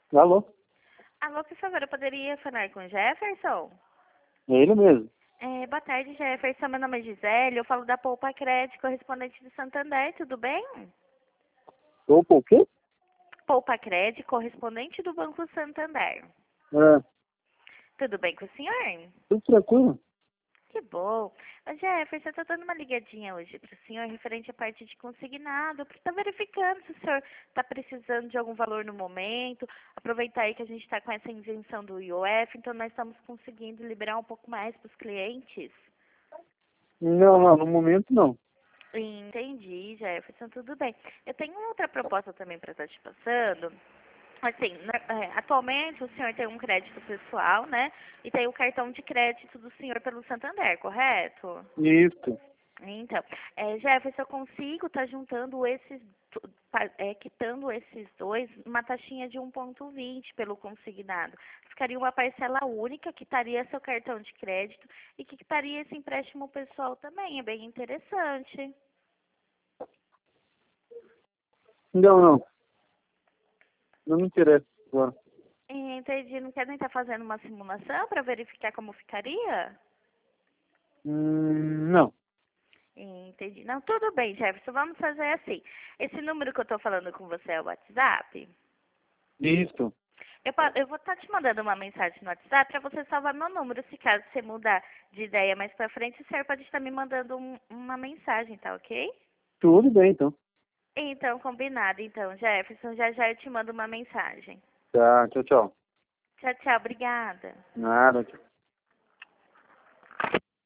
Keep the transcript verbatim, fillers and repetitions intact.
Alô? Alô, por favor, eu poderia falar com o Jefferson? É ele mesmo. É, boa tarde, Jefferson. Meu nome é Gisele, eu falo da Poupa Crédito, correspondente de Santander, tudo bem? Opa, o quê? Poupa Crédito, correspondente do Banco Santander. É, Tudo bem com o senhor? tudo tranquilo? Que bom. Ô, Jefferson, eu tô dando uma ligadinha hoje pro senhor referente à parte de consignado, para estar verificando se o senhor está precisando de algum valor no momento. Aproveitar aí que a gente está com essa invenção do I O F, então nós estamos conseguindo liberar um pouco mais para os clientes. Não, não, no momento não. Entendi, Jefferson, tudo bem. Eu tenho outra proposta também para estar te passando. Assim, na- é, atualmente o senhor tem um crédito pessoal, né? E tem o cartão de crédito do senhor pelo Santander, correto? Isso. Então, é, Jefferson, eu consigo estar juntando esses, do- pa- é, quitando esses dois, uma taxinha de um vírgula vinte pelo consignado. Ficaria uma parcela única, quitaria seu cartão de crédito e que quitaria esse empréstimo pessoal também. É bem interessante. Não, não. Não me interessa agora. Entendi. Não quer nem estar fazendo uma simulação para verificar como ficaria? Hum, não. Entendi. Não, tudo bem, Jefferson. Vamos fazer assim. Esse número que eu estou falando com você é o WhatsApp? Isso. Eu, po- eu vou estar te mandando uma mensagem no WhatsApp para você salvar meu número. Se caso você mudar de ideia mais pra frente, o senhor pode estar me mandando um- uma mensagem, tá ok? Tudo bem, então. Então, combinado. Então, Jefferson, já já eu te mando uma mensagem. Tá, tchau, tchau. Tchau, tchau. Obrigada. Nada, tchau.